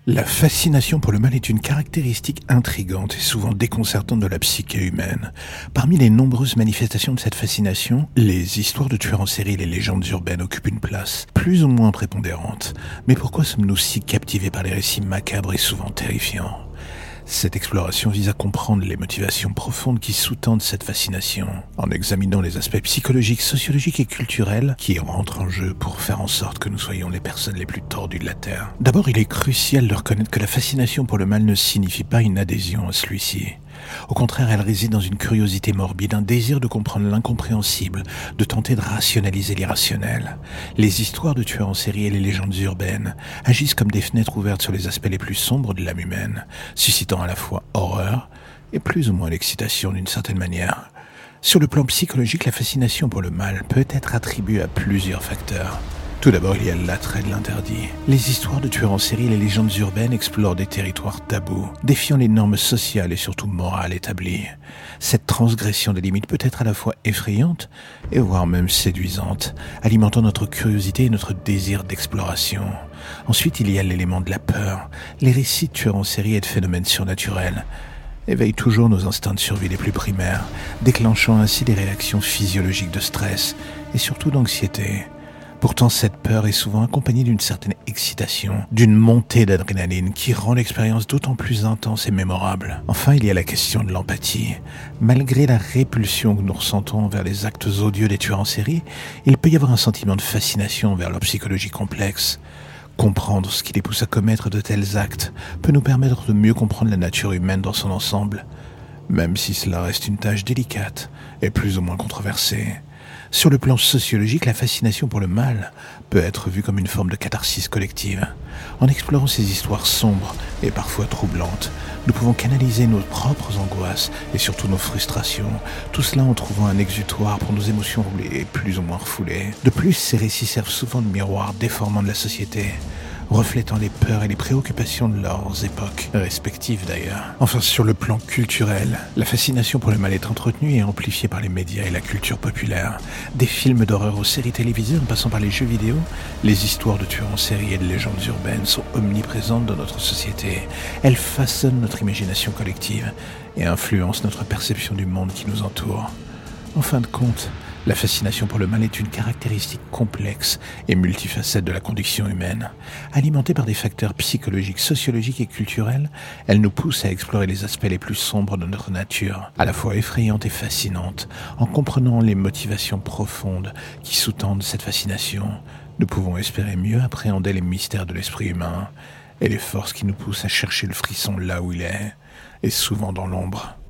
La fascination pour le mal est une caractéristique intrigante et souvent déconcertante de la psyché humaine. Parmi les nombreuses manifestations de cette fascination, les histoires de tueurs en série et les légendes urbaines occupent une place, plus ou moins prépondérante. Mais pourquoi sommes-nous si captivés par les récits macabres et souvent terrifiants ? Cette exploration vise à comprendre les motivations profondes qui sous-tendent cette fascination, en examinant les aspects psychologiques, sociologiques et culturels qui rentrent en jeu pour faire en sorte que nous soyons les personnes les plus tordues de la Terre. D'abord, il est crucial de reconnaître que la fascination pour le mal ne signifie pas une adhésion à celui-ci. Au contraire, elle réside dans une curiosité morbide, un désir de comprendre l'incompréhensible, de tenter de rationaliser l'irrationnel. Les histoires de tueurs en série et les légendes urbaines agissent comme des fenêtres ouvertes sur les aspects les plus sombres de l'âme humaine, suscitant à la fois horreur et plus ou moins l'excitation d'une certaine manière. Sur le plan psychologique, la fascination pour le mal peut être attribuée à plusieurs facteurs. Tout d'abord, il y a l'attrait de l'interdit. Les histoires de tueurs en série et les légendes urbaines explorent des territoires tabous, défiant les normes sociales et surtout morales établies. Cette transgression des limites peut être à la fois effrayante et voire même séduisante, alimentant notre curiosité et notre désir d'exploration. Ensuite, il y a l'élément de la peur. Les récits de tueurs en série et de phénomènes surnaturels éveillent toujours nos instincts de survie les plus primaires, déclenchant ainsi des réactions physiologiques de stress et surtout d'anxiété. Pourtant, cette peur est souvent accompagnée d'une certaine excitation, d'une montée d'adrénaline qui rend l'expérience d'autant plus intense et mémorable. Enfin, il y a la question de l'empathie. Malgré la répulsion que nous ressentons envers les actes odieux des tueurs en série, il peut y avoir un sentiment de fascination envers leur psychologie complexe. Comprendre ce qui les pousse à commettre de tels actes peut nous permettre de mieux comprendre la nature humaine dans son ensemble, même si cela reste une tâche délicate et plus ou moins controversée. Sur le plan sociologique, la fascination pour le mal peut être vue comme une forme de catharsis collective. En explorant ces histoires sombres et parfois troublantes, nous pouvons canaliser nos propres angoisses et surtout nos frustrations, tout cela en trouvant un exutoire pour nos émotions roulées et plus ou moins refoulées. De plus, ces récits servent souvent de miroir déformant de la société, reflétant les peurs et les préoccupations de leurs époques, respectives d'ailleurs. Enfin, sur le plan culturel, la fascination pour le mal est entretenue et amplifiée par les médias et la culture populaire. Des films d'horreur aux séries télévisées en passant par les jeux vidéo, les histoires de tueurs en série et de légendes urbaines sont omniprésentes dans notre société. Elles façonnent notre imagination collective et influencent notre perception du monde qui nous entoure. En fin de compte, la fascination pour le mal est une caractéristique complexe et multifacette de la condition humaine. Alimentée par des facteurs psychologiques, sociologiques et culturels, elle nous pousse à explorer les aspects les plus sombres de notre nature, à la fois effrayante et fascinante. En comprenant les motivations profondes qui sous-tendent cette fascination, nous pouvons espérer mieux appréhender les mystères de l'esprit humain et les forces qui nous poussent à chercher le frisson là où il est, et souvent dans l'ombre.